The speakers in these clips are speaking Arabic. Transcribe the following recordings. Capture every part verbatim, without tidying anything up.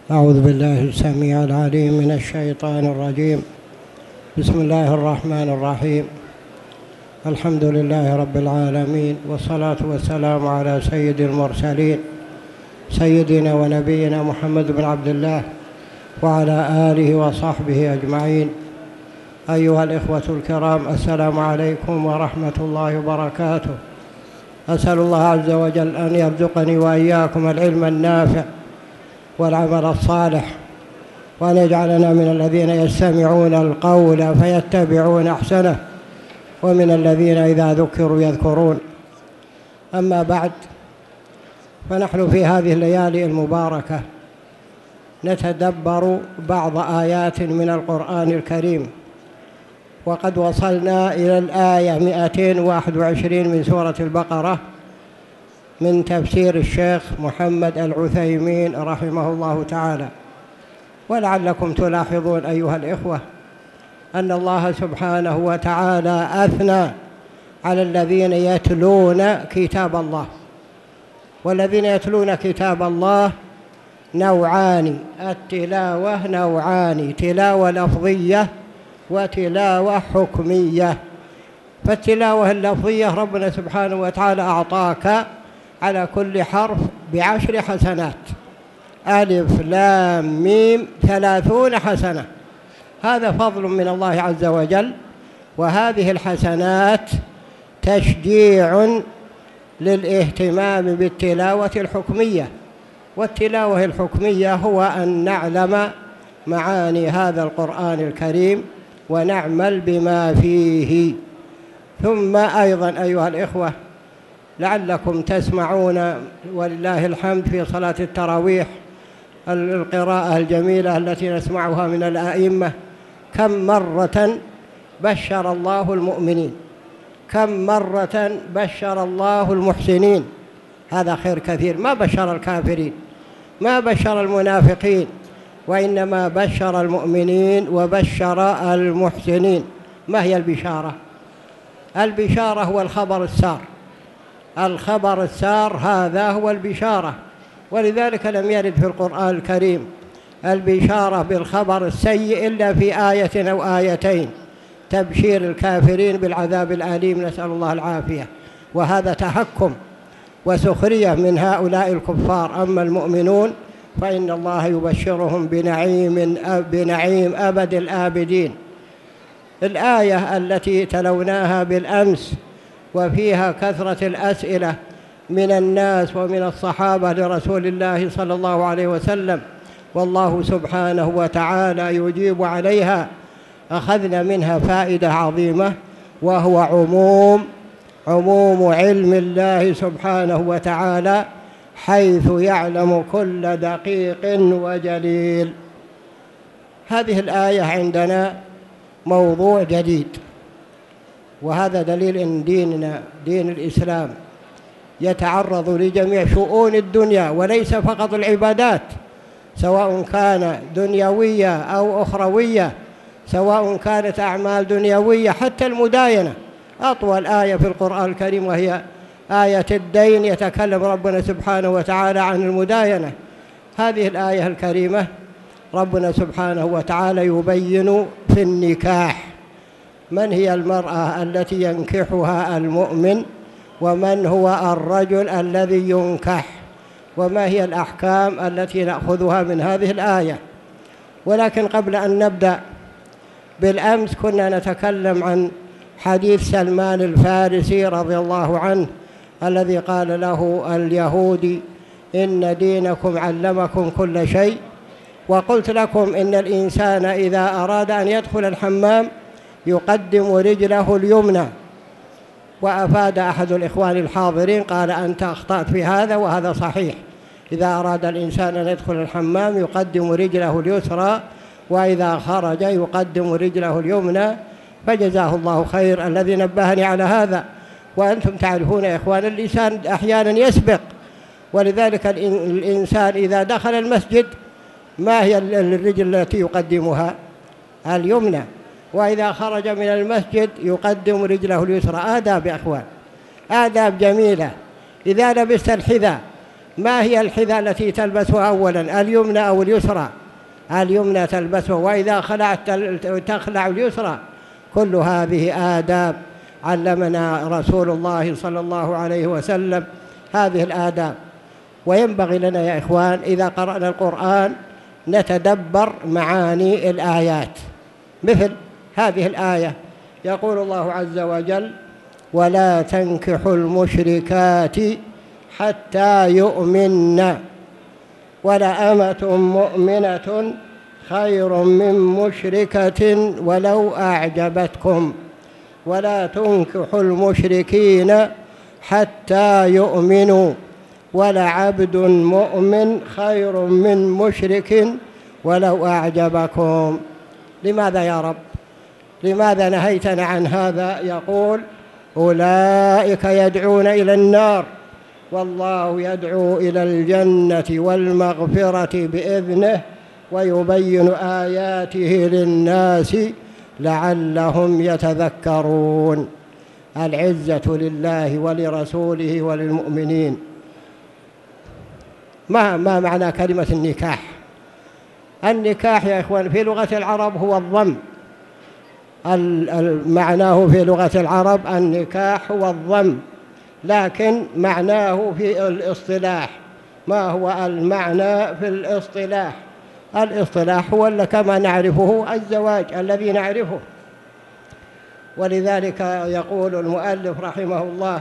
أعوذ بالله السميع العليم من الشيطان الرجيم. بسم الله الرحمن الرحيم. الحمد لله رب العالمين، والصلاة والسلام على سيد المرسلين سيدنا ونبينا محمد بن عبد الله وعلى آله وصحبه أجمعين. أيها الإخوة الكرام، السلام عليكم ورحمة الله وبركاته. أسأل الله عز وجل أن يرزقني وإياكم العلم النافع والعمل الصالح، وأن يجعلنا من الذين يستمعون القول فيتبعون أحسنه، ومن الذين إذا ذكروا يذكرون. أما بعد، فنحن في هذه الليالي المباركة نتدبر بعض آيات من القرآن الكريم، وقد وصلنا إلى الآية مئتين وواحد وعشرين من سورة البقرة من تفسير الشيخ محمد العثيمين رحمه الله تعالى. ولعلكم تلاحظون أيها الإخوة أن الله سبحانه وتعالى أثنى على الذين يتلون كتاب الله، والذين يتلون كتاب الله نوعان، التلاوة نوعان، تلاوة لفظية وتلاوة حكمية. فالتلاوة اللفظية ربنا سبحانه وتعالى أعطاك على كل حرف بعشر حسنات، ألف لام ميم ثلاثون حسنة. هذا فضل من الله عز وجل، وهذه الحسنات تشجيع للاهتمام بالتلاوة الحكمية. والتلاوة الحكمية هو أن نعلم معاني هذا القرآن الكريم ونعمل بما فيه. ثم أيضا أيها الإخوة، لعلكم تسمعون ولله الحمد في صلاة التراويح القراءة الجميلة التي نسمعها من الأئمة، كم مرة بشر الله المؤمنين، كم مرة بشر الله المحسنين. هذا خير كثير. ما بشر الكافرين، ما بشر المنافقين، وإنما بشر المؤمنين وبشر المحسنين. ما هي البشارة؟ البشارة هو الخبر السار، الخبر السار هذا هو البشارة. ولذلك لم يرد في القرآن الكريم البشارة بالخبر السيء إلا في آية أو آيتين، تبشير الكافرين بالعذاب الأليم، نسأل الله العافية. وهذا تهكم وسخرية من هؤلاء الكفار. أما المؤمنون فإن الله يبشرهم بنعيم بنعيم أبد الآبدين. الآية التي تلوناها بالأمس وفيها كثرة الأسئلة من الناس ومن الصحابة لرسول الله صلى الله عليه وسلم، والله سبحانه وتعالى يجيب عليها، أخذنا منها فائدة عظيمة، وهو عموم عموم علم الله سبحانه وتعالى، حيث يعلم كل دقيق وجليل. هذه الآية عندنا موضوع جديد، وهذا دليل أن ديننا دين الإسلام يتعرض لجميع شؤون الدنيا، وليس فقط العبادات، سواء كان دنيوية أو أخروية، سواء كانت أعمال دنيوية، حتى المداينة. أطول آية في القرآن الكريم وهي آية الدين، يتكلم ربنا سبحانه وتعالى عن المداينة. هذه الآية الكريمة ربنا سبحانه وتعالى يبين في النكاح من هي المرأة التي ينكحها المؤمن، ومن هو الرجل الذي ينكح، وما هي الأحكام التي نأخذها من هذه الآية. ولكن قبل أن نبدأ، بالأمس كنا نتكلم عن حديث سلمان الفارسي رضي الله عنه، الذي قال له اليهودي: إن دينكم علمكم كل شيء، وقلت لكم إن الإنسان إذا أراد أن يدخل الحمام يقدم رجله اليمنى. وأفاد أحد الإخوان الحاضرين قال: أنت أخطأت في هذا، وهذا صحيح. إذا أراد الإنسان أن يدخل الحمام يقدم رجله اليسرى، وإذا خرج يقدم رجله اليمنى. فجزاه الله خير الذي نبهني على هذا. وأنتم تعرفون يا إخوان، الإنسان أحيانا يسبق، ولذلك الإنسان إذا دخل المسجد ما هي الرجل التي يقدمها؟ اليمنى. وإذا خرج من المسجد يقدم رجله اليسرى. آداب يا أخوان، آداب جميلة. إذا لبست الحذاء ما هي الحذاء التي تلبسها أولا، اليمنى أو اليسرى؟ اليمنى تلبسها، وإذا خلعت تخلع اليسرى. كل هذه آداب علمنا رسول الله صلى الله عليه وسلم هذه الآداب. وينبغي لنا يا إخوان إذا قرأنا القرآن نتدبر معاني الآيات، مثل هذه الآية يقول الله عز وجل: ولا تنكحوا المشركات حتى يؤمن ولأمة مؤمنة خير من مشركة ولو أعجبتكم ولا تنكحوا المشركين حتى يؤمنوا ولعبد مؤمن خير من مشرك ولو أعجبكم. لماذا يا رب؟ لماذا نهيتنا عن هذا؟ يقول: أولئك يدعون إلى النار والله يدعو إلى الجنة والمغفرة بإذنه ويبين آياته للناس لعلهم يتذكرون. العزة لله ولرسوله وللمؤمنين. ما ما معنى كلمة النكاح؟ النكاح يا إخوان في لغة العرب هو الضم. معناه في لغة العرب النكاح هو الضم، لكن معناه في الاصطلاح ما هو المعنى في الاصطلاح؟ الاصطلاح هو كما نعرفه الزواج الذي نعرفه. ولذلك يقول المؤلف رحمه الله: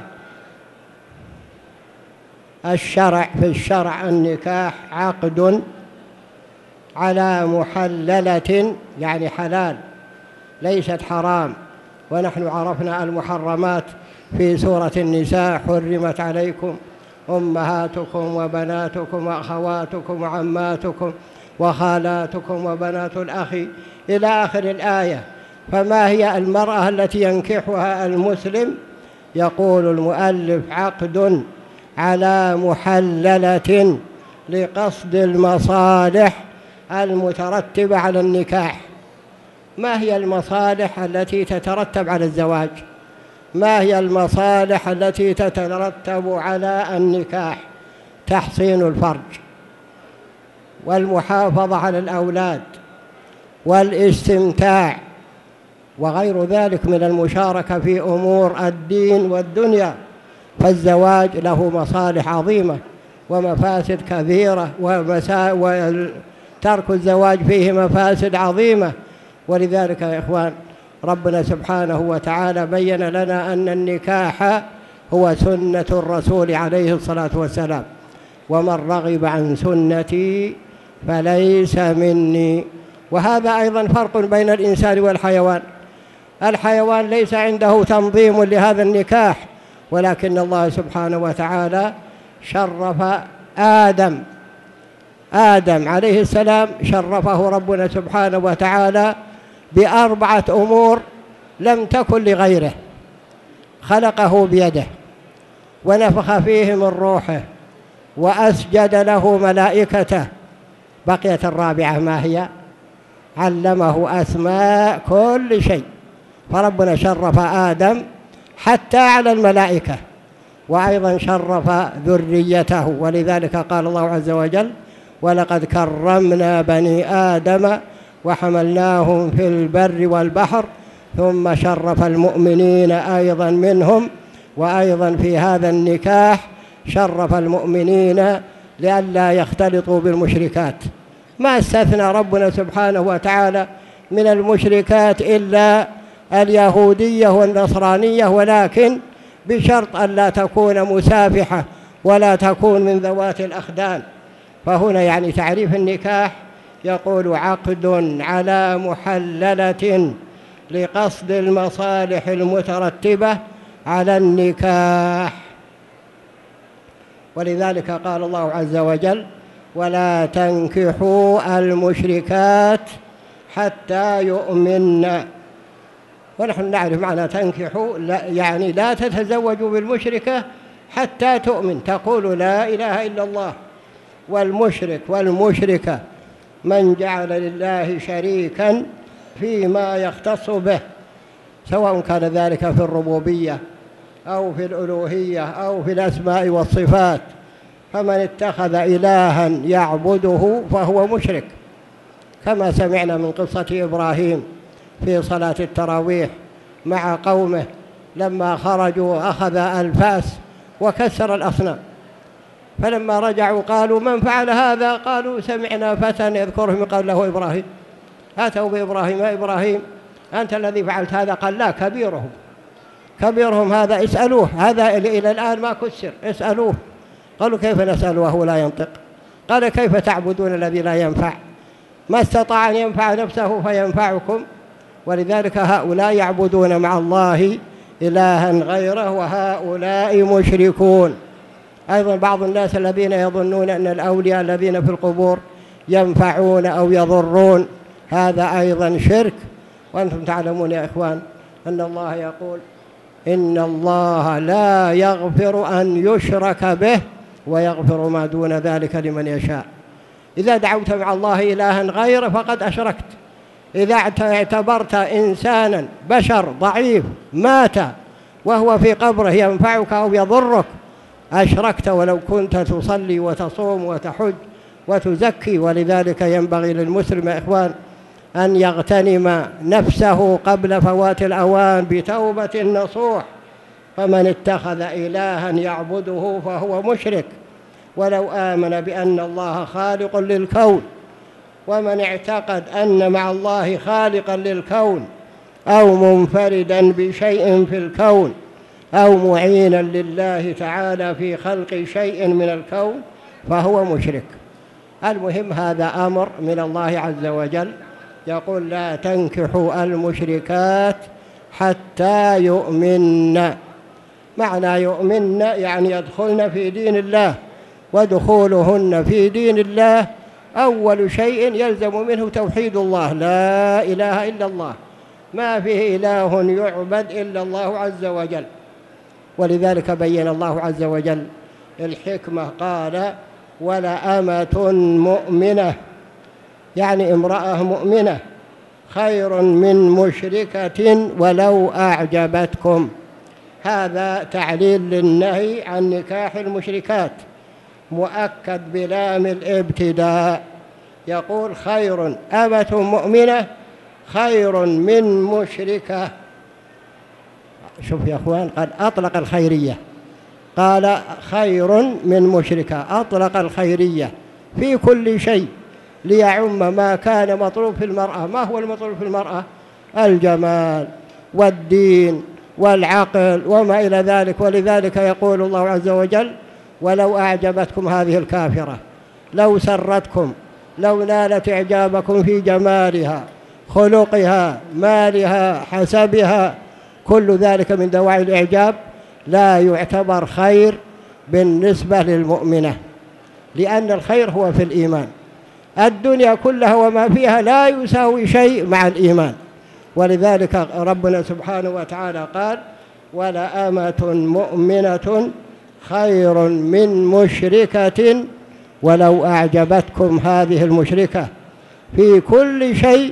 الشرع في الشرع النكاح عقد على محللة، يعني حلال ليست حرام. ونحن عرفنا المحرمات في سورة النساء: حرمت عليكم أمهاتكم وبناتكم وأخواتكم وعماتكم وخالاتكم وبنات الأخ إلى آخر الآية. فما هي المرأة التي ينكحها المسلم؟ يقول المؤلف: عقد على محللة لقصد المصالح المترتبة على النكاح. ما هي المصالح التي تترتب على الزواج؟ ما هي المصالح التي تترتب على النكاح؟ تحصين الفرج والمحافظة على الأولاد والاستمتاع وغير ذلك من المشاركة في أمور الدين والدنيا. فالزواج له مصالح عظيمة ومفاسد كثيرة، وترك الزواج فيه مفاسد عظيمة. ولذلك يا إخوان ربنا سبحانه وتعالى بين لنا أن النكاح هو سنة الرسول عليه الصلاة والسلام: ومن رغب عن سنتي فليس مني. وهذا أيضا فرق بين الإنسان والحيوان. الحيوان ليس عنده تنظيم لهذا النكاح، ولكن الله سبحانه وتعالى شرف آدم آدم عليه السلام، شرفه ربنا سبحانه وتعالى بأربعة أمور لم تكن لغيره. خلقه بيده ونفخ فيه من روحه وأسجد له ملائكته. بقيت الرابعة ما هي؟ علمه أسماء كل شيء. فربنا شرف آدم حتى على الملائكة، وأيضا شرف ذريته. ولذلك قال الله عز وجل: ولقد كرمنا بني آدم وحملناهم في البر والبحر ثم شرف المؤمنين أيضا منهم. وأيضا في هذا النكاح شرف المؤمنين لئلا يختلطوا بالمشركات. ما استثنى ربنا سبحانه وتعالى من المشركات إلا اليهودية والنصرانية، ولكن بشرط أن لا تكون مسافحة ولا تكون من ذوات الأخدان. فهنا يعني تعريف النكاح يقول: عقد على محللة لقصد المصالح المترتبة على النكاح. ولذلك قال الله عز وجل: ولا تنكحوا المشركات حتى يؤمن. ونحن نعرف معنى تنكحوا، لا يعني لا تتزوجوا بالمشركة حتى تؤمن، تقول لا إله إلا الله. والمشرك والمشركة من جعل لله شريكا فيما يختص به، سواء كان ذلك في الربوبية أو في الألوهية أو في الأسماء والصفات. فمن اتخذ إلها يعبده فهو مشرك، كما سمعنا من قصة إبراهيم في صلاة التراويح مع قومه لما خرجوا أخذ الفاس وكسر الأصنام، فلما رجعوا قالوا من فعل هذا؟ قالوا سمعنا فتى يذكرهم قال له إبراهيم. أتوا بإبراهيم: يا إبراهيم أنت الذي فعلت هذا؟ قال: لا، كبيرهم كبيرهم هذا، اسألوه، هذا إلى الآن ما كسر، اسألوه. قالوا: كيف نسأل وهو لا ينطق؟ قال: كيف تعبدون الذي لا ينفع؟ ما استطاع أن ينفع نفسه فينفعكم. ولذلك هؤلاء يعبدون مع الله إلها غيره، وهؤلاء مشركون. أيضا بعض الناس الذين يظنون أن الأولياء الذين في القبور ينفعون أو يضرون، هذا أيضا شرك. وأنتم تعلمون يا إخوان أن الله يقول: إن الله لا يغفر أن يشرك به ويغفر ما دون ذلك لمن يشاء. إذا دعوت مع الله إلها غيره فقد أشركت. إذا اعتبرت إنسانا بشر ضعيف مات وهو في قبره ينفعك أو يضرك، أشركت ولو كنت تصلي وتصوم وتحج وتزكي. ولذلك ينبغي للمسلم يا إخوان أن يغتنم نفسه قبل فوات الأوان بتوبة نصوح. فمن اتخذ إلها يعبده فهو مشرك ولو آمن بأن الله خالق للكون. ومن اعتقد أن مع الله خالقا للكون أو منفردا بشيء في الكون أو معينا لله تعالى في خلق شيء من الكون فهو مشرك. المهم هذا أمر من الله عز وجل، يقول: لا تنكحوا المشركات حتى يؤمن. معنى يؤمن يعني يدخلن في دين الله، ودخولهن في دين الله أول شيء يلزم منه توحيد الله، لا إله إلا الله، ما فيه إله يعبد إلا الله عز وجل. ولذلك بين الله عز وجل الحكمة، قال: ولأمة مؤمنة، يعني امرأة مؤمنة خير من مشركة ولو أعجبتكم. هذا تعليل للنهي عن نكاح المشركات، مؤكد بلام الابتداء. يقول: خير، أمة مؤمنة خير من مشركة. شوف يا أخوان، قد أطلق الخيرية، قال خير من مشركة، أطلق الخيرية في كل شيء ليعم ما كان مطلوب في المرأة. ما هو المطلوب في المرأة؟ الجمال والدين والعقل وما إلى ذلك. ولذلك يقول الله عز وجل: ولو أعجبتكم هذه الكافرة، لو سرتكم، لو نالت إعجابكم في جمالها، خلقها، مالها، حسبها، كل ذلك من دواعي الإعجاب لا يعتبر خير بالنسبة للمؤمنة، لأن الخير هو في الإيمان. الدنيا كلها وما فيها لا يساوي شيء مع الإيمان. ولذلك ربنا سبحانه وتعالى قال: ولأمة مؤمنة خير من مشركة ولو أعجبتكم هذه المشركة. في كل شيء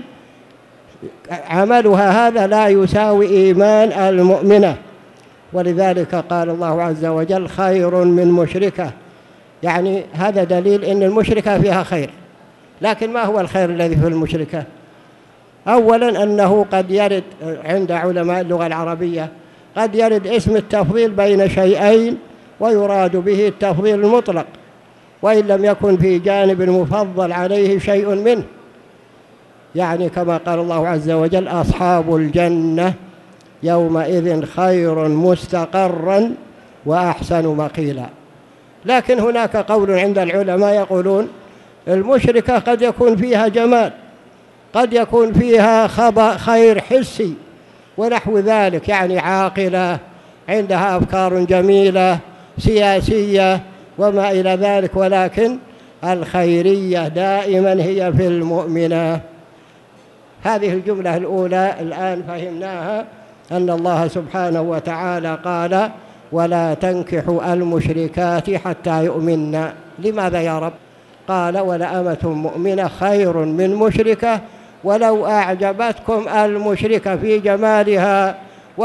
عملها هذا لا يساوي إيمان المؤمنة. ولذلك قال الله عز وجل: خير من مشركة، يعني هذا دليل أن المشركة فيها خير. لكن ما هو الخير الذي في المشركة؟ أولا أنه قد يرد عند علماء اللغة العربية قد يرد اسم التفضيل بين شيئين ويراد به التفضيل المطلق، وإن لم يكن في جانب المفضل عليه شيء منه، يعني كما قال الله عز وجل: أصحاب الجنة يومئذ خير مستقرا وأحسن مقيلا. لكن هناك قول عند العلماء يقولون المشركة قد يكون فيها جمال، قد يكون فيها خير حسي ونحو ذلك، يعني عاقلة، عندها أفكار جميلة سياسية وما إلى ذلك، ولكن الخيرية دائما هي في المؤمنة. هذه الجملة الأولى الآن فهمناها، أن الله سبحانه وتعالى قال: ولا تنكحوا المشركات حتى يؤمنن. لماذا يا رب؟ قال: ولأمة مؤمنة خير من مشركة ولو أعجبتكم المشركة في جمالها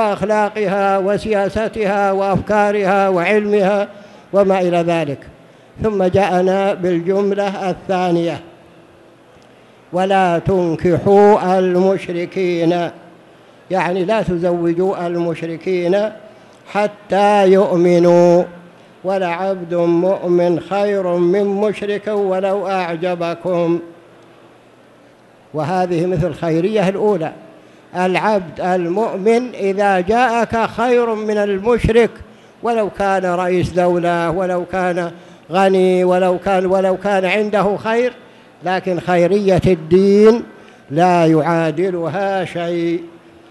وأخلاقها وسياستها وأفكارها وعلمها وما إلى ذلك. ثم جاءنا بالجملة الثانية: ولا تنكحوا المشركين، يعني لا تزوجوا المشركين حتى يؤمنوا، ولعبد مؤمن خير من مشرك ولو أعجبكم. وهذه مثل خيرية الأولى: العبد المؤمن إذا جاءك خير من المشرك، ولو كان رئيس دولة، ولو كان غني، ولو كان ولو كان عنده خير، لكن خيرية الدين لا يعادلها شيء.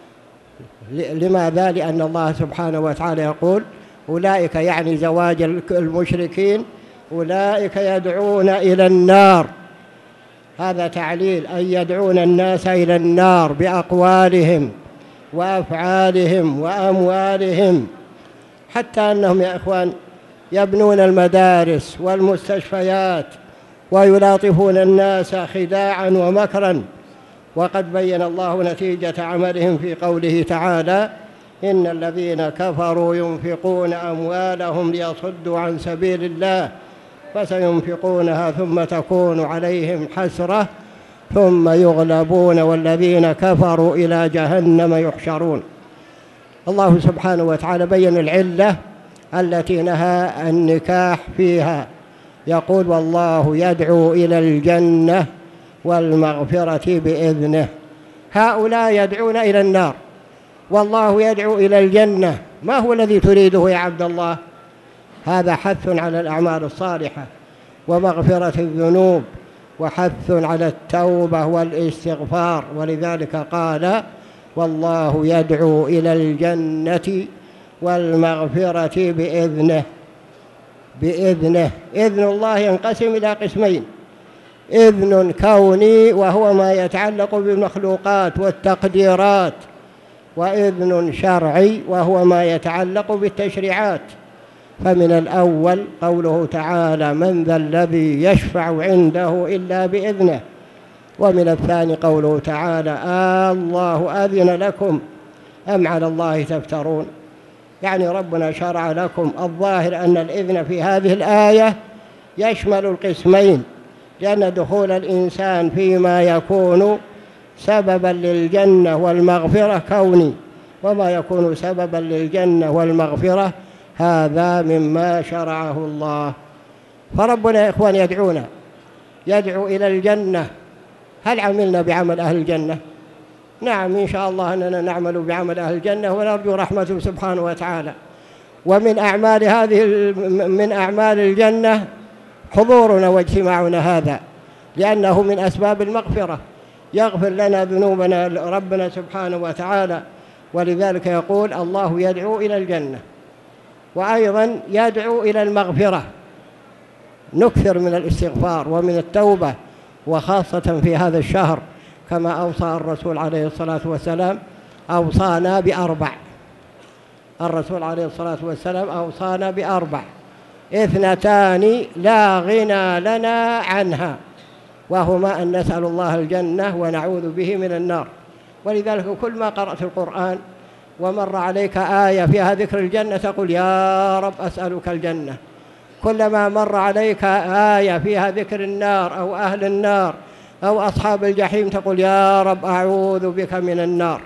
لماذا؟ لأن الله سبحانه وتعالى يقول: أولئك، يعني زواج المشركين، أولئك يدعون إلى النار. هذا تعليل، أن يدعون الناس إلى النار بأقوالهم وأفعالهم وأموالهم، حتى أنهم يا إخوان يبنون المدارس والمستشفيات ويلاطفون الناس خداعا ومكرا. وقد بين الله نتيجة عملهم في قوله تعالى: إن الذين كفروا ينفقون أموالهم ليصدوا عن سبيل الله فسينفقونها ثم تكون عليهم حسرة ثم يغلبون والذين كفروا إلى جهنم يحشرون. الله سبحانه وتعالى بين العلة التي نهى النكاح فيها، يقول: والله يدعو إلى الجنة والمغفرة بإذنه. هؤلاء يدعون إلى النار والله يدعو إلى الجنة، ما هو الذي تريده يا عبد الله؟ هذا حث على الأعمال الصالحة ومغفرة الذنوب وحث على التوبة والاستغفار، ولذلك قال: والله يدعو إلى الجنة والمغفرة بإذنه. بإذنه، إذن الله ينقسم إلى قسمين: إذن كوني وهو ما يتعلق بالمخلوقات والتقديرات، وإذن شرعي وهو ما يتعلق بالتشريعات. فمن الأول قوله تعالى: من ذا الذي يشفع عنده إلا بإذنه. ومن الثاني قوله تعالى: آه الله أذن لكم أم على الله تفترون، يعني ربنا شرع لكم. الظاهر أن الإذن في هذه الآية يشمل القسمين، لأن دخول الإنسان فيما يكون سببا للجنة والمغفرة كوني، وما يكون سببا للجنة والمغفرة هذا مما شرعه الله. فربنا يا إخوان يدعونا، يدعو إلى الجنة. هل عملنا بعمل أهل الجنة؟ نعم، إن شاء الله أننا نعمل بعمل أهل الجنة ونرجو رحمته سبحانه وتعالى. ومن أعمال هذه من أعمال الجنة حضورنا واجتماعنا هذا، لأنه من أسباب المغفرة، يغفر لنا ذنوبنا ربنا سبحانه وتعالى. ولذلك يقول: الله يدعو إلى الجنة، وأيضا يدعو إلى المغفرة. نكثر من الاستغفار ومن التوبة، وخاصة في هذا الشهر، كما أوصى الرسول عليه الصلاة والسلام. أوصانا بأربع، الرسول عليه الصلاة والسلام أوصانا بأربع: اثنتان لا غنى لنا عنها، وهما أن نسأل الله الجنة ونعوذ به من النار. ولذلك كل ما قرأت القرآن ومر عليك آية فيها ذكر الجنة تقول: يا رب أسألك الجنة. كلما مر عليك آية فيها ذكر النار أو أهل النار أو أصحاب الجحيم تقول: يا رب أعوذ بك من النار.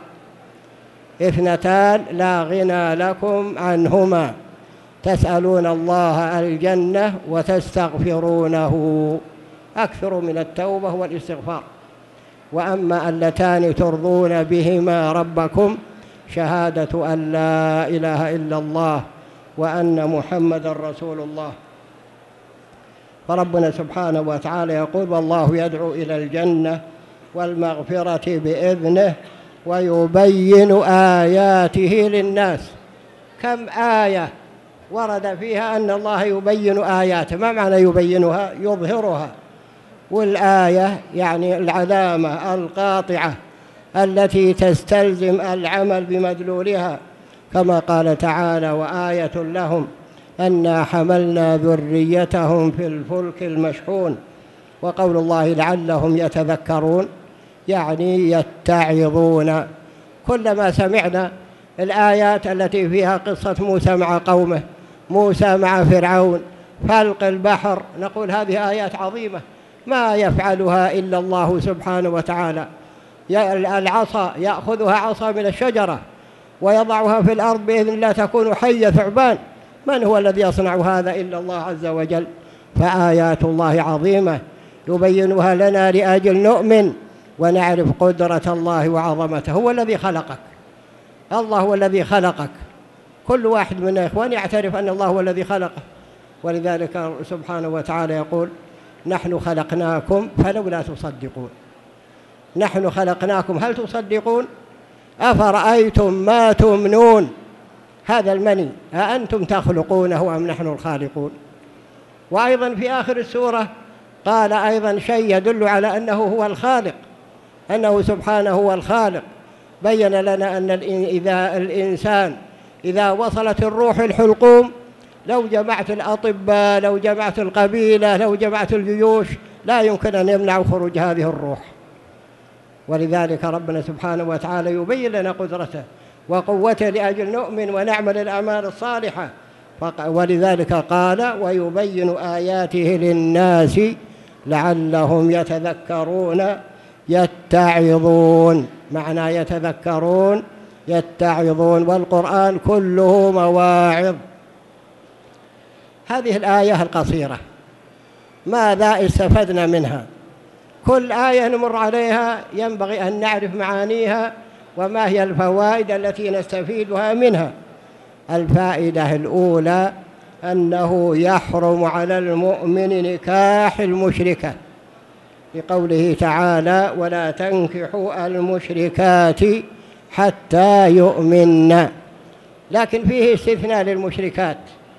اثنتان لا غنى لكم عنهما: تسألون الله الجنة وتستغفرونه، أكثر من التوبة والاستغفار. وأما اللتان ترضون بهما ربكم: شهادة أن لا إله إلا الله وأن محمد رسول الله. فربنا سبحانه وتعالى يقول: والله يدعو إلى الجنة والمغفرة بإذنه ويبين آياته للناس. كم آية ورد فيها أن الله يبين آياته. ما معنى يبينها؟ يظهرها. والآية يعني العلامة القاطعة التي تستلزم العمل بمدلولها، كما قال تعالى: وآية لهم أنا حملنا ذريتهم في الفلك المشحون. وقول الله: لعلهم يتذكرون، يعني يتعظون. كلما سمعنا الآيات التي فيها قصة موسى مع قومه، موسى مع فرعون، فلق البحر، نقول هذه آيات عظيمة ما يفعلها إلا الله سبحانه وتعالى. العصا يأخذها عصا من الشجرة ويضعها في الأرض بإذن الله تكون حية ثعبان، من هو الذي يصنع هذا إلا الله عز وجل؟ فآيات الله عظيمة يبينها لنا لأجل نؤمن ونعرف قدرة الله وعظمته. هو الذي خلقك، الله هو الذي خلقك، كل واحد من الإخوان يعترف أن الله هو الذي خلقه، ولذلك سبحانه وتعالى يقول نحن خلقناكم فلولا تصدقون. نحن خلقناكم هل تصدقون؟ أفرأيتم ما تمنون، هذا المني أأنتم تخلقونه أم نحن الخالقون؟ وأيضا في آخر السورة قال أيضا شيء يدل على أنه هو الخالق، أنه سبحانه هو الخالق. بين لنا أن إذا الإنسان إذا وصلت الروح الحلقوم، لو جمعت الأطباء، لو جمعت القبيلة، لو جمعت الجيوش، لا يمكن أن يمنعوا خروج هذه الروح. ولذلك ربنا سبحانه وتعالى يبين لنا قدرته وقوته لأجل نؤمن ونعمل الأعمال الصالحة. ولذلك قال ويبين آياته للناس لعلهم يتذكرون يتعظون، معنى يتذكرون يتعظون، والقرآن كله مواعظ. هذه الآية القصيرة ماذا استفدنا منها؟ كل آية نمر عليها ينبغي أن نعرف معانيها وما هي الفوائد التي نستفيدها منها. الفائدة الأولى أنه يحرم على المؤمن نكاح المشركة، لقوله تعالى ولا تنكحوا المشركات حتى يؤمن. لكن فيه استثناء للمشركات.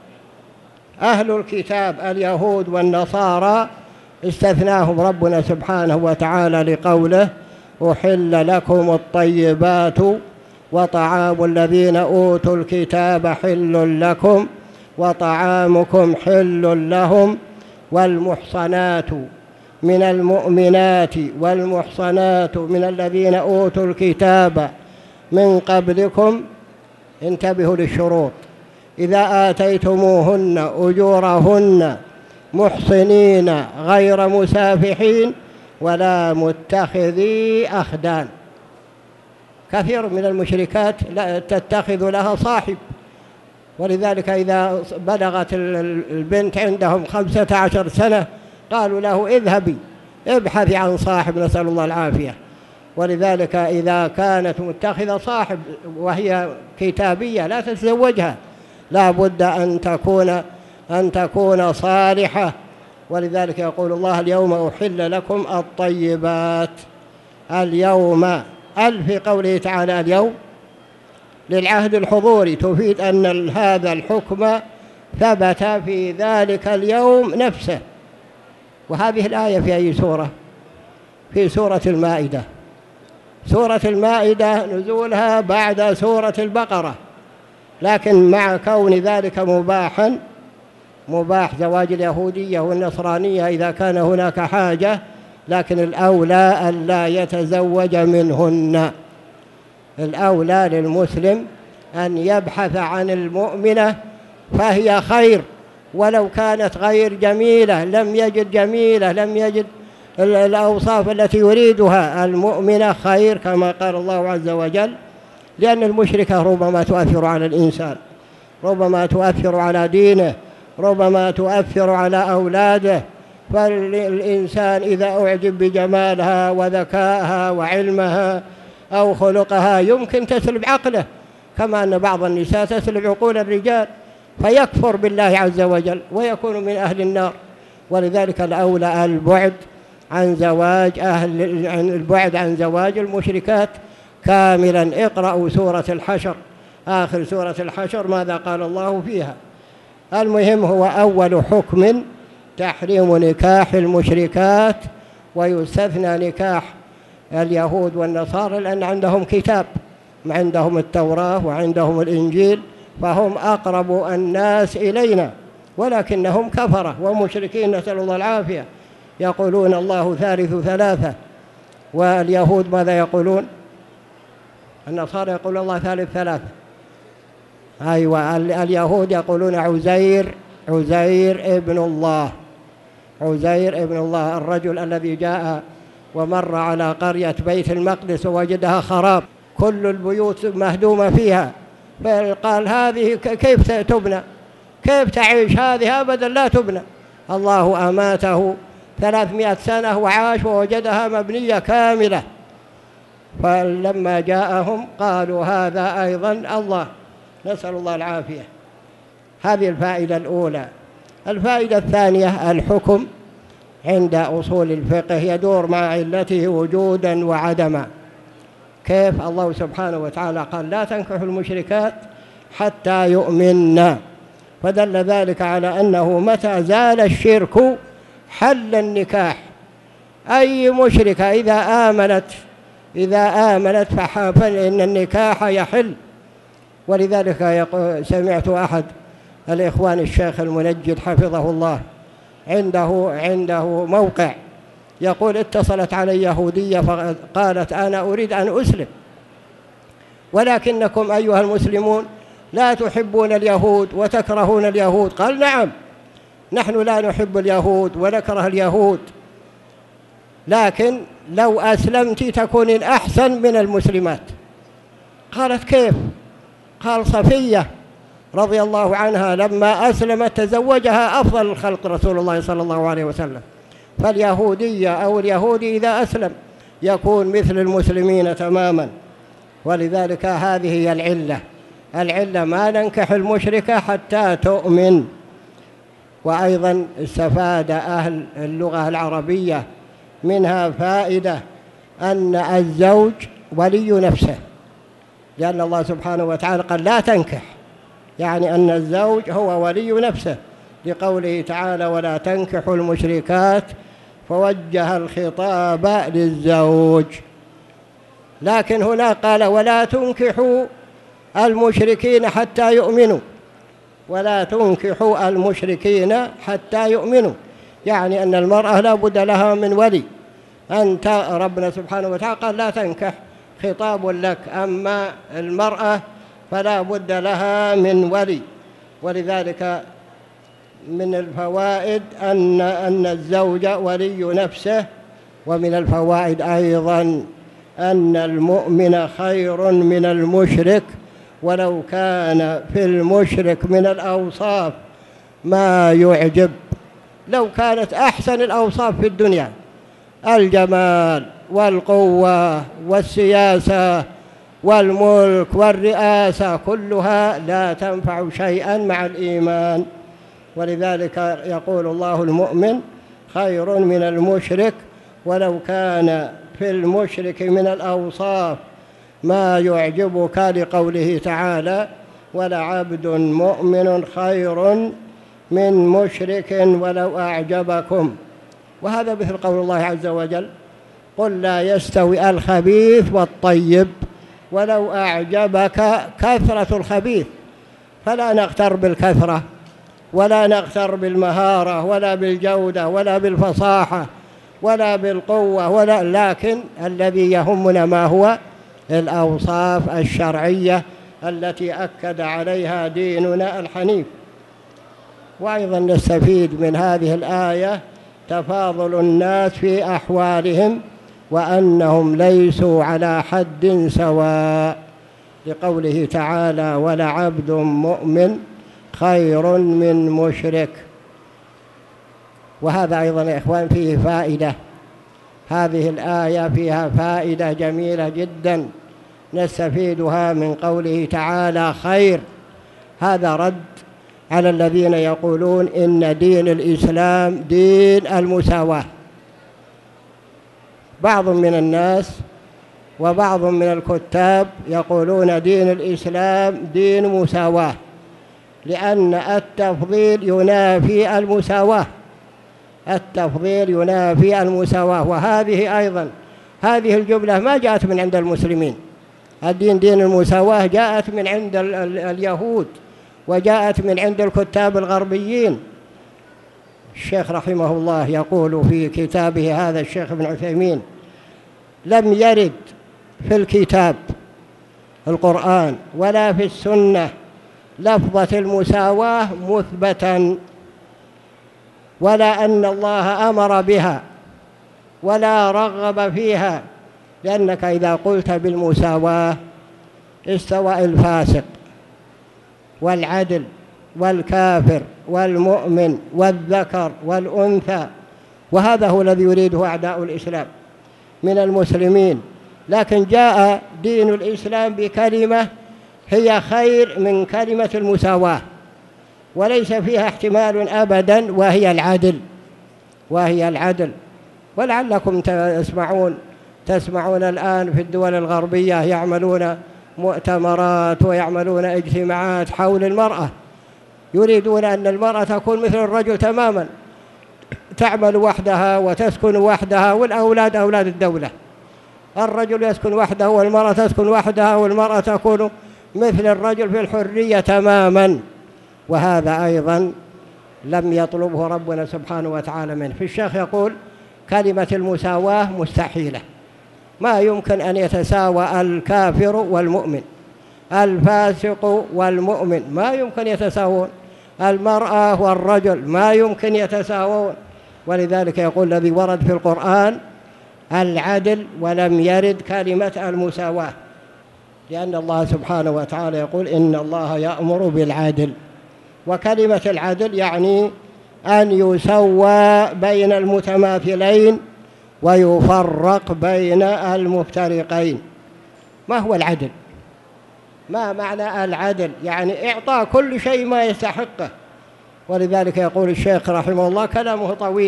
أهل الكتاب اليهود والنصارى استثناهم ربنا سبحانه وتعالى لقوله أحل لكم الطيبات وطعام الذين أوتوا الكتاب حل لكم وطعامكم حل لهم والمحصنات من المؤمنات والمحصنات من الذين أوتوا الكتاب من قبلكم، انتبهوا للشروط، إذا آتيتموهن أجورهن محصنين غير مسافحين ولا متخذي أخدان. كثير من المشركات لا تتخذ لها صاحب، ولذلك إذا بلغت البنت عندهم خمسة عشر سنة قالوا له اذهبي ابحثي عن صاحب، نسأل الله العافية. ولذلك إذا كانت متخذة صاحب وهي كتابية لا تتزوجها، لا بد أن تكون أن تكون صالحة. ولذلك يقول الله اليوم أحل لكم الطيبات. اليوم ال في قوله تعالى اليوم للعهد الحضوري، تفيد أن هذا الحكم ثبت في ذلك اليوم نفسه. وهذه الآية في أي سورة؟ في سورة المائدة. سورة المائدة نزولها بعد سورة البقرة، لكن مع كون ذلك مباحا، مباح زواج اليهودية والنصرانية إذا كان هناك حاجة، لكن الأولى ألا يتزوج منهن. الأولى للمسلم أن يبحث عن المؤمنة، فهي خير ولو كانت غير جميلة، لم يجد جميلة، لم يجد الأوصاف التي يريدها، المؤمنة خير كما قال الله عز وجل، لأن المشركة ربما تؤثر على الإنسان، ربما تؤثر على دينه، ربما تؤثر على أولاده. فالإنسان إذا أعجب بجمالها وذكائها وعلمها أو خلقها يمكن تسلب عقله، كما أن بعض النساء تسلب عقول الرجال فيكفر بالله عز وجل ويكون من أهل النار. ولذلك الأولى البعد عن زواج أهل عن البعد عن زواج المشركات كاملا. اقرأوا سورة الحشر، آخر سورة الحشر ماذا قال الله فيها. المهم هو أول حكم تحريم نكاح المشركات، ويستثنى نكاح اليهود والنصارى لأن عندهم كتاب، عندهم التوراة وعندهم الإنجيل، فهم أقرب الناس إلينا، ولكنهم كفرة ومشركين نسأل الله العافية، يقولون الله ثالث ثلاثة. واليهود ماذا يقولون؟ النصارى يقولون الله ثالث ثلاثة. أيوة، اليهود يقولون عزير عزير ابن الله، عزير ابن الله الرجل الذي جاء ومر على قرية بيت المقدس ووجدها خراب، كل البيوت مهدومة فيها، فقال هذه كيف تبنى، كيف تعيش هذه؟ أبدا لا تبنى. الله أماته ثلاثمائة سنة وعاش ووجدها مبنية كاملة. فلما جاءهم قالوا هذا أيضا الله، نسأل الله العافية. هذه الفائدة الأولى. الفائدة الثانية الحكم عند أصول الفقه يدور مع علته وجودا وعدما. كيف؟ الله سبحانه وتعالى قال لا تنكحوا المشركات حتى يؤمنن، فدل ذلك على أنه متى زال الشرك حل النكاح. أي مشركة إذا آمنت إذا آمنت فإن النكاح يحل. ولذلك سمعت أحد الإخوان الشيخ المنجد حفظه الله عنده عنده موقع يقول اتصلت علي يهودية فقالت أنا أريد أن أسلم، ولكنكم أيها المسلمون لا تحبون اليهود وتكرهون اليهود. قال نعم، نحن لا نحب اليهود ونكره اليهود، لكن لو أسلمت تكونين أحسن من المسلمات. قالت كيف؟ قال صفية رضي الله عنها لما أسلمت تزوجها أفضل الخلق رسول الله صلى الله عليه وسلم. فاليهودية أو اليهودي إذا أسلم يكون مثل المسلمين تماما. ولذلك هذه هي العلة، العلة ما ننكح المشركة حتى تؤمن. وأيضا استفاد أهل اللغة العربية منها فائدة أن الزوج ولي نفسه، لأن الله سبحانه وتعالى قال لا تنكح، يعني أن الزوج هو ولي نفسه، لقوله تعالى ولا تنكحوا المشركات، فوجه الخطاب للزوج. لكن هنا قال ولا تنكحوا المشركين حتى يؤمنوا، ولا تنكحوا المشركين حتى يؤمنوا، يعني أن المرأة لا بد لها من ولي. أنت ربنا سبحانه وتعالى قال لا تنكح، خطاب لك، أما المرأة فلا بد لها من ولي. ولذلك من الفوائد أن أن الزوج ولي نفسه. ومن الفوائد أيضا أن المؤمن خير من المشرك، ولو كان في المشرك من الأوصاف ما يعجب، لو كانت أحسن الأوصاف في الدنيا، الجمال والقوة والسياسة والملك والرئاسة، كلها لا تنفع شيئا مع الإيمان. ولذلك يقول الله المؤمن خير من المشرك، ولو كان في المشرك من الأوصاف ما يعجبك، لقوله تعالى ولعبد مؤمن خير من مشرك ولو أعجبكم. وهذا مثل قول الله عز وجل قل لا يستوي الخبيث والطيب ولو أعجبك كثرة الخبيث. فلا نغتر بالكثرة ولا نغتر بالمهارة ولا بالجودة ولا بالفصاحة ولا بالقوة ولا، لكن الذي يهمنا ما هو الأوصاف الشرعية التي أكد عليها ديننا الحنيف. وأيضا نستفيد من هذه الآية تفاضل الناس في أحوالهم وأنهم ليسوا على حد سواء، لقوله تعالى ولعبد مؤمن خير من مشرك. وهذا أيضا يا إخوان فيه فائدة، هذه الآية فيها فائدة جميلة جدا نستفيدها من قوله تعالى خير. هذا رد على الذين يقولون إن دين الإسلام دين المساواة. بعض من الناس وبعض من الكتاب يقولون دين الإسلام دين مساواة، لأن التفضيل ينافي المساواة، التفضيل ينافي المساواة. وهذه أيضا هذه الجملة ما جاءت من عند المسلمين، الدين دين المساواة جاءت من عند اليهود وجاءت من عند الكتاب الغربيين. الشيخ رحمه الله يقول في كتابه هذا الشيخ ابن عثيمين لم يرد في الكتاب القرآن ولا في السنة لفظة المساواة مثبتا ولا أن الله أمر بها ولا رغب فيها، لأنك إذا قلت بالمساواة استوى الفاسق والعدل والكافر والمؤمن والذكر والأنثى، وهذا هو الذي يريده أعداء الإسلام من المسلمين. لكن جاء دين الإسلام بكلمة هي خير من كلمة المساواة، وليس فيها احتمال أبدا، وهي العدل وهي العدل. ولعلكم تسمعون تسمعون الآن في الدول الغربية يعملون مؤتمرات ويعملون اجتماعات حول المرأة، يريدون أن المرأة تكون مثل الرجل تماما، تعمل وحدها وتسكن وحدها، والأولاد أولاد الدولة. الرجل يسكن وحده والمرأة تسكن وحدها، والمرأة تكون مثل الرجل في الحرية تماما. وهذا أيضا لم يطلبه ربنا سبحانه وتعالى منه. في الشيخ يقول كلمة المساواة مستحيلة، ما يمكن أن يتساوى الكافر والمؤمن، الفاسق والمؤمن ما يمكن يتساوون، المرأة والرجل ما يمكن يتساوون. ولذلك يقول الذي ورد في القرآن العدل ولم يرد كلمة المساواة، لأن الله سبحانه وتعالى يقول إن الله يأمر بالعدل، وكلمة العدل يعني أن يسوى بين المتماثلين ويفرق بين المفترقين. ما هو العدل؟ ما معنى العدل؟ يعني إعطاء كل شيء ما يستحقه. ولذلك يقول الشيخ رحمه الله كلامه طويل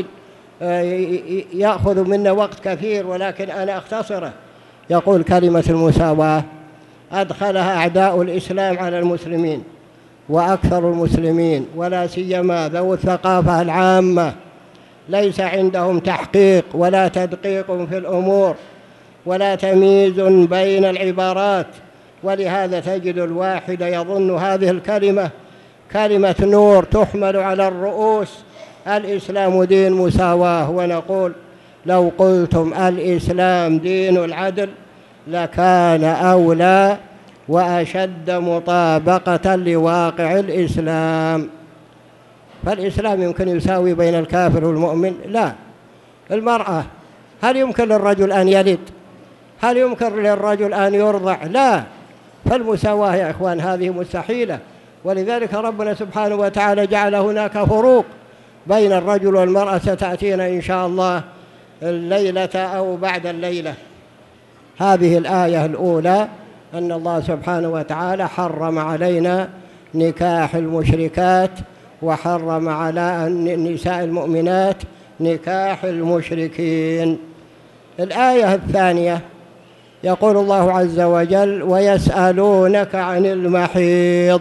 يأخذ منا وقت كثير، ولكن أنا أختصره. يقول كلمة المساواة أدخلها أعداء الإسلام على المسلمين، وأكثر المسلمين ولا سيما ذو الثقافة العامة ليس عندهم تحقيق ولا تدقيق في الأمور ولا تمييز بين العبارات، ولهذا تجد الواحد يظن هذه الكلمة كلمة نور تحمل على الرؤوس، الإسلام دين مساواة. ونقول لو قلتم الإسلام دين العدل لكان أولى وأشد مطابقة لواقع الإسلام. فالإسلام يمكن يساوي بين الكافر والمؤمن؟ لا. المرأة هل يمكن للرجل أن يلد؟ هل يمكن للرجل أن يرضع؟ لا. فالمساواة يا إخوان هذه مستحيلة. ولذلك ربنا سبحانه وتعالى جعل هناك فروق بين الرجل والمرأة ستأتينا إن شاء الله الليلة أو بعد الليلة. هذه الآية الأولى أن الله سبحانه وتعالى حرم علينا نكاح المشركات، وحرم على النساء المؤمنات نكاح المشركين. الآية الثانية يقول الله عز وجل ويسألونك عن المحيض،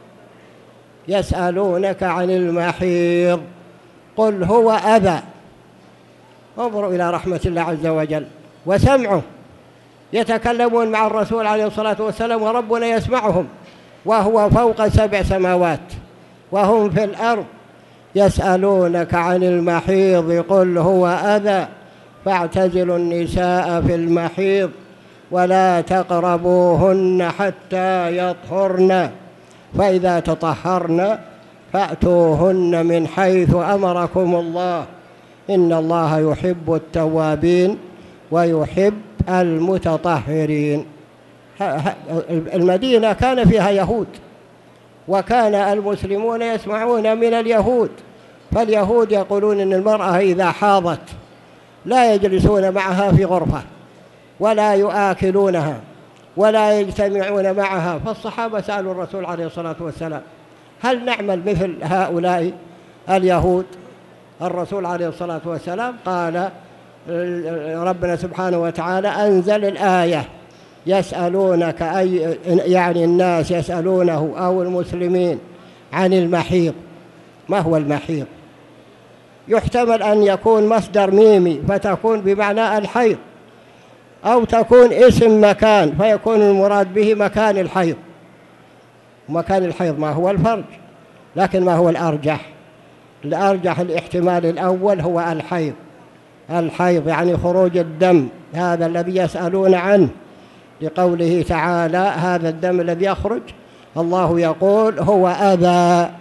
يسألونك عن المحيض قل هو أذى. انظروا إلى رحمة الله عز وجل وسمعه، يتكلمون مع الرسول عليه الصلاة والسلام وربنا يسمعهم وهو فوق سبع سماوات وهم في الأرض. يسألونك عن المحيض قل هو أذى فاعتزلوا النساء في المحيض ولا تقربوهن حتى يطهرن فإذا تطهرن فأتوهن من حيث أمركم الله إن الله يحب التوابين ويحب المتطهرين. المدينة كان فيها يهود، وكان المسلمون يسمعون من اليهود، فاليهود يقولون إن المرأة إذا حاضت لا يجلسون معها في غرفة ولا يؤكلونها ولا يجتمعون معها. فالصحابة سألوا الرسول عليه الصلاة والسلام هل نعمل مثل هؤلاء اليهود؟ الرسول عليه الصلاة والسلام قال ربنا سبحانه وتعالى أنزل الآية يسألونك أي يعني الناس يسألونه أو المسلمين عن المحيض. ما هو المحيض؟ يحتمل أن يكون مصدر ميمي فتكون بمعنى الحيض، أو تكون اسم مكان فيكون المراد به مكان الحيض. مكان الحيض ما هو الفرج، لكن ما هو الأرجح؟ الأرجح الاحتمال الأول هو الحيض. الحيض يعني خروج الدم، هذا الذي يسألون عنه، لقوله تعالى هذا الدم الذي يخرج الله يقول هو أذى.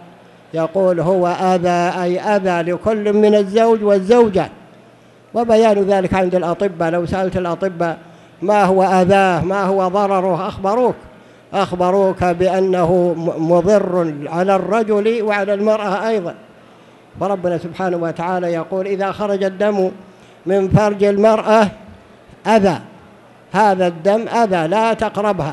يقول هو أذى، أي أذى لكل من الزوج والزوجة، وبيان ذلك عند الأطباء. لو سألت الأطباء ما هو أذاه، ما هو ضرره، أخبروك أخبروك بأنه مضر على الرجل وعلى المرأة أيضا. فربنا سبحانه وتعالى يقول إذا خرج الدم من فرج المرأة أذى، هذا الدم أذى لا تقربها،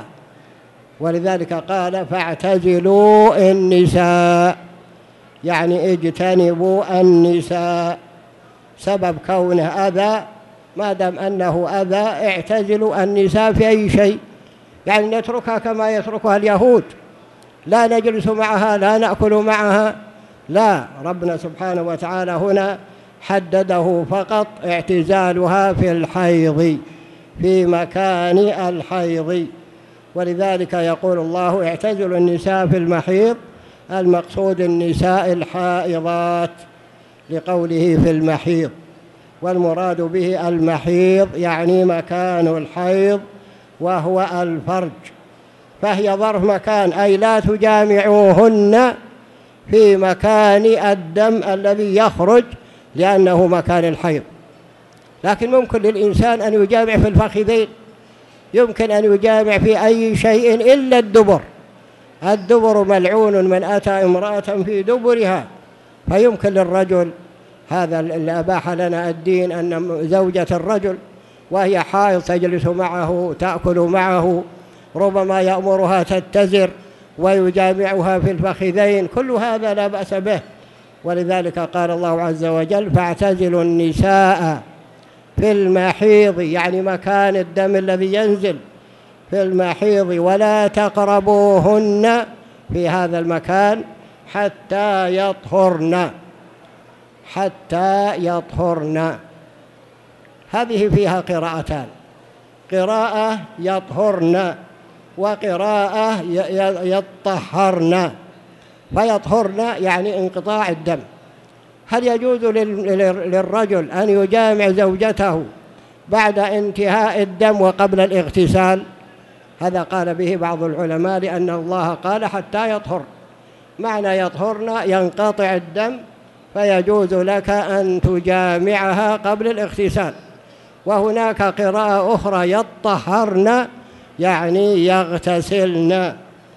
ولذلك قال فاعتزلوا النساء، يعني اجتنبوا النساء. سبب كونه أذى، ما دام أنه أذى اعتزلوا النساء في أي شيء، يعني نتركها كما يتركها اليهود، لا نجلس معها، لا نأكل معها، لا، ربنا سبحانه وتعالى هنا حدده فقط اعتزالها في الحيض، في مكان الحيض. ولذلك يقول الله اعتزلوا النساء في المحيض، المقصود النساء الحائضات لقوله في المحيض، والمراد به المحيض يعني مكان الحيض وهو الفرج، فهي ظرف مكان، أي لا تجامعوهن في مكان الدم الذي يخرج لأنه مكان الحيض. لكن ممكن للإنسان أن يجامع في الفخذين، يمكن أن يجامع في أي شيء إلا الدبر. الدبر ملعون من أتى امرأة في دبرها، فيمكن للرجل، هذا اللي أباح لنا الدين، أن زوجة الرجل وهي حائض تجلس معه، تأكل معه، ربما يأمرها تتزر ويجامعها في الفخذين، كل هذا لا بأس به. ولذلك قال الله عز وجل فاعتزلوا النساء في المحيض، يعني مكان الدم الذي ينزل في المحيض، ولا تقربوهن في هذا المكان حتى يطهرن، حتى يطهرن. هذه فيها قراءتان، قراءة يطهرن وقراءة يطهرن. فيطهرن يعني انقطاع الدم. هل يجوز للرجل أن يجامع زوجته بعد انتهاء الدم وقبل الاغتسال؟ هذا قال به بعض العلماء، لأن الله قال حتى يطهر، معنى يطهرن ينقطع الدم، فيجوز لك أن تجامعها قبل الاغتسال. وهناك قراءة أخرى يطهرن يعني يغتسلن،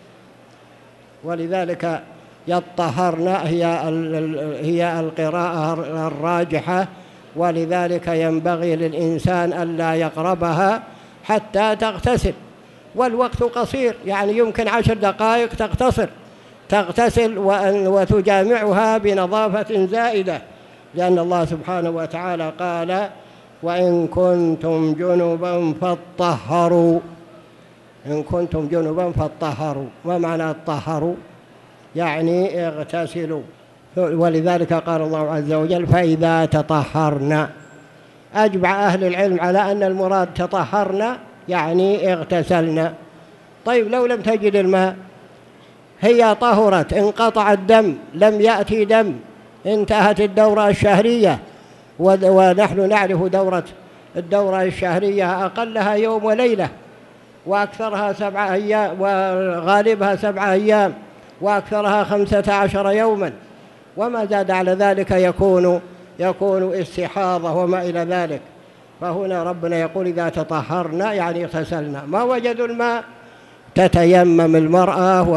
ولذلك يطهرن هي هي القراءة الراجحة، ولذلك ينبغي للإنسان ألا يقربها حتى تغتسل، والوقت قصير، يعني يمكن عشر دقائق تقتصر تغتسل وتجامعها بنظافة زائدة، لأن الله سبحانه وتعالى قال وإن كنتم جنبا فاطهروا، إن كنتم جنبا فاطهروا. ما معنى الطهروا؟ يعني اغتسلوا. ولذلك قال الله عز وجل فإذا تطهرنا. أجمع أهل العلم على أن المراد تطهرنا يعني اغتسلنا. طيب لو لم تجد الماء، هي طهرت، انقطع الدم، لم يأتي دم، انتهت الدورة الشهرية، ونحن نعرف دورة الدورة الشهرية أقلها يوم وليلة، وأكثرها سبعة أيام، وغالبها سبعة أيام، وأكثرها خمسة عشر يوما، وما زاد على ذلك يكون يكون استحاضة وما إلى ذلك. فهنا ربنا يقول إذا تطهرنا يعني اغتسلنا. ما وجدوا الماء تتيمم المرأة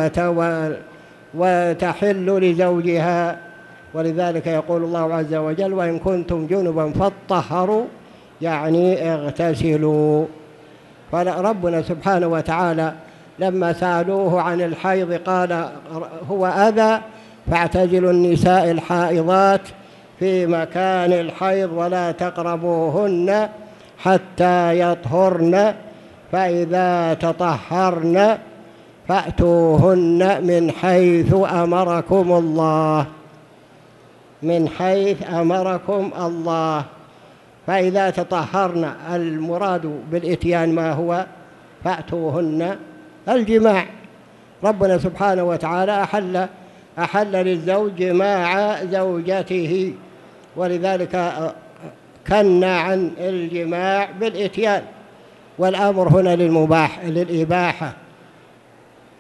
وتحل لزوجها، ولذلك يقول الله عز وجل وإن كنتم جنبا فاطهروا يعني اغتسلوا. فربنا سبحانه وتعالى لما سألوه عن الحيض قال هو أذى، فاعتزلوا النساء الحائضات في مكان الحيض ولا تقربوهن حتى يطهرن، فإذا تطهرن فأتوهن من حيث أمركم الله، من حيث أمركم الله. فإذا تطهرن المراد بالإتيان ما هو؟ فأتوهن الجماع. ربنا سبحانه وتعالى أحل أحل للزوج جماع زوجته، ولذلك كنا عن الجماع بالإتيان، والأمر هنا للمباح للإباحة.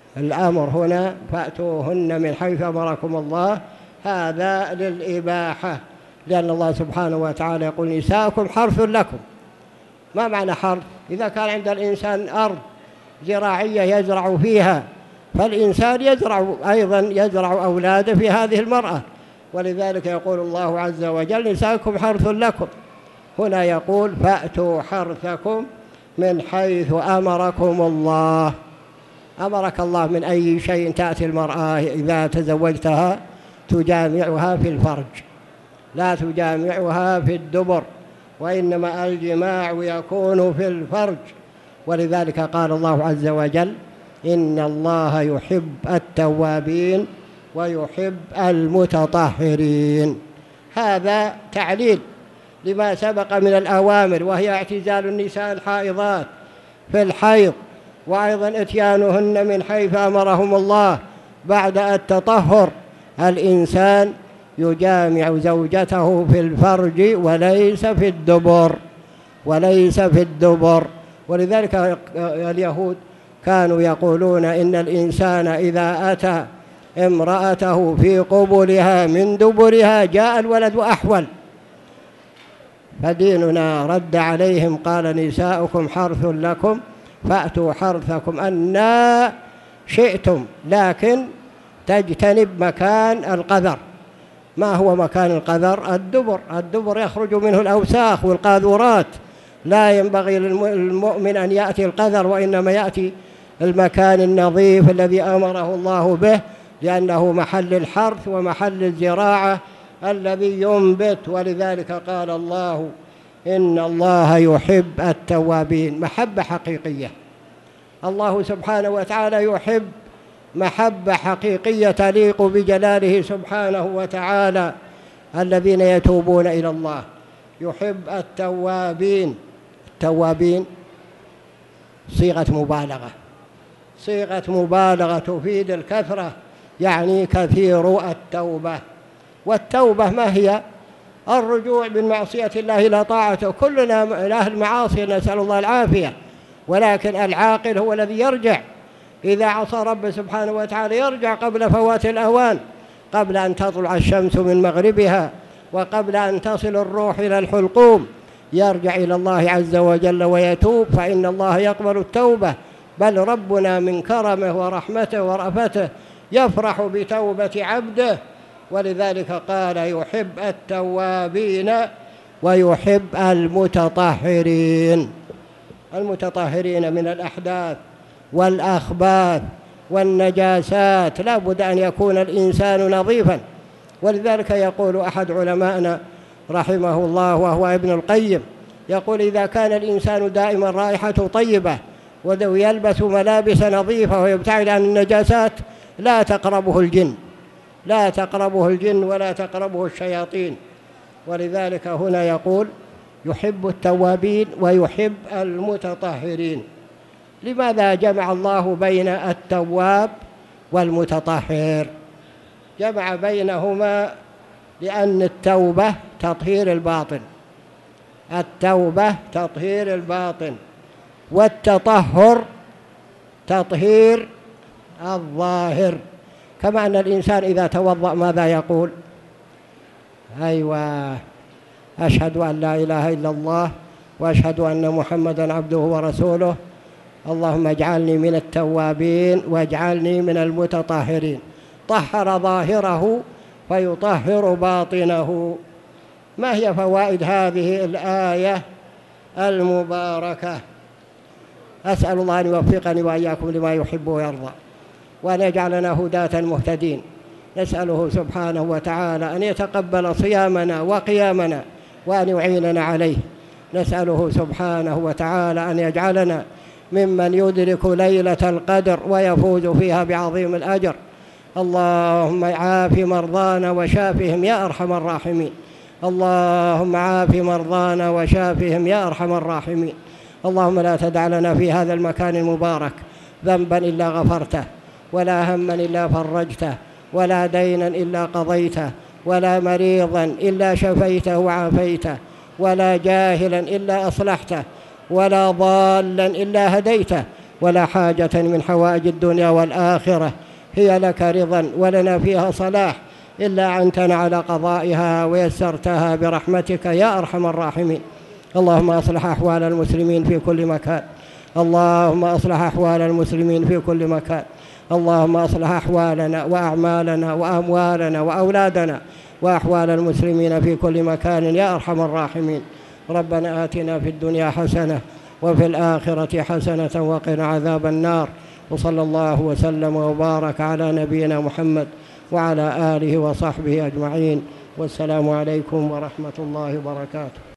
الأمر هنا فأتوهن من حيث أمركم الله هذا للإباحة، لأن الله سبحانه وتعالى يقول نساؤكم حرث لكم. ما معنى حرث؟ إذا كان عند الإنسان أرض زراعية يزرع فيها، فالإنسان يزرع أيضا يزرع أولاده في هذه المرأة، ولذلك يقول الله عز وجل نساؤكم حرث لكم. هنا يقول فأتوا حرثكم من حيث أمركم الله. أمرك الله من أي شيء تأتي المرأة إذا تزوجتها تجامعها في الفرج، لا تجامعها في الدبر، وإنما الجماع يكون في الفرج. ولذلك قال الله عز وجل إن الله يحب التوابين ويحب المتطهرين. هذا تعليل لما سبق من الأوامر، وهي اعتزال النساء الحائضات في الحيض، وأيضا إتيانهن من حيث أمرهم الله بعد التطهر. الإنسان يجامع زوجته في الفرج وليس في الدبر، وليس في الدبر. ولذلك اليهود كانوا يقولون إن الإنسان إذا أتى امرأته في قبلها من دبرها جاء الولد أحول. فديننا رد عليهم قال نساؤكم حرث لكم فأتوا حرثكم أن شئتم، لكن تجتنب مكان القذر. ما هو مكان القذر؟ الدبر. الدبر يخرج منه الأوساخ والقاذورات، لا ينبغي للمؤمن أن يأتي القذر، وإنما يأتي المكان النظيف الذي أمره الله به، لأنه محل الحرث ومحل الزراعة الذي ينبت. ولذلك قال الله إن الله يحب التوابين، محبة حقيقية. الله سبحانه وتعالى يحب محبة حقيقية تليق بجلاله سبحانه وتعالى الذين يتوبون إلى الله. يحب التوابين. التوابين صيغة مبالغة، صيغة مبالغة تفيد الكثرة، يعني كثير التوبة. والتوبة ما هي؟ الرجوع من معصية الله إلى طاعته. كلنا أهل معاصي نسأل الله العافية، ولكن العاقل هو الذي يرجع إذا عصى رب سبحانه وتعالى، يرجع قبل فوات الأوان، قبل أن تطلع الشمس من مغربها، وقبل أن تصل الروح إلى الحلقوم، يرجع إلى الله عز وجل ويتوب، فإن الله يقبل التوبة. بل ربنا من كرمه ورحمته ورأفته يفرح بتوبة عبده، ولذلك قال يحب التوابين ويحب المتطهرين. المتطهرين من الأحداث والأخباث والنجاسات، لا بد أن يكون الإنسان نظيفا. ولذلك يقول أحد علمائنا رحمه الله وهو ابن القيم، يقول إذا كان الإنسان دائما رائحته طيبة ويلبس ملابس نظيفة ويبتعد عن النجاسات لا تقربه الجن، لا تقربه الجن ولا تقربه الشياطين. ولذلك هنا يقول يحب التوابين ويحب المتطهرين. لماذا جمع الله بين التواب والمتطهر؟ جمع بينهما لأن التوبة تطهير الباطن، التوبة تطهير الباطن، والتطهر تطهير الظاهر. كما أن الإنسان إذا توضأ ماذا يقول؟ أيوة، أشهد أن لا إله إلا الله وأشهد أن محمدا عبده ورسوله، اللهم اجعلني من التوابين واجعلني من المتطهرين. طهر ظاهره فيطهر باطنه. ما هي فوائد هذه الآية المباركة؟ أسأل الله أن يوفقني وإياكم لما يحب ويرضى، وأن يجعلنا هداة مهتدين. نسأله سبحانه وتعالى أن يتقبل صيامنا وقيامنا وأن يعيننا عليه. نسأله سبحانه وتعالى أن يجعلنا ممن يدرك ليلة القدر ويفوز فيها بعظيم الأجر. اللهم عاف مرضانا وشافهم يا أرحم الراحمين. اللهم عاف مرضانا وشافهم يا أرحم الراحمين. اللهم لا تدع لنا في هذا المكان المبارك ذنبا إلا غفرته، ولا هما إلا فرجته، ولا دينا إلا قضيته، ولا مريضا إلا شفيته وعافيته، ولا جاهلا إلا أصلحته، ولا ضالا إلا هديته، ولا حاجة من حوائج الدنيا والآخرة هي لك رضا ولنا فيها صلاح إلا أعنتنا على قضائها ويسرتها برحمتك يا أرحم الراحمين. اللهم أصلح أحوال المسلمين في كل مكان، اللهم أصلح أحوال المسلمين في كل مكان، اللهم أصلح أحوالنا وأعمالنا وأموالنا وأولادنا وأحوال المسلمين في كل مكان يا أرحم الراحمين. ربنا آتنا في الدنيا حسنة وفي الآخرة حسنة وقنا عذاب النار. وصلى الله وسلم وبارك على نبينا محمد وعلى آله وصحبه أجمعين، والسلام عليكم ورحمة الله وبركاته.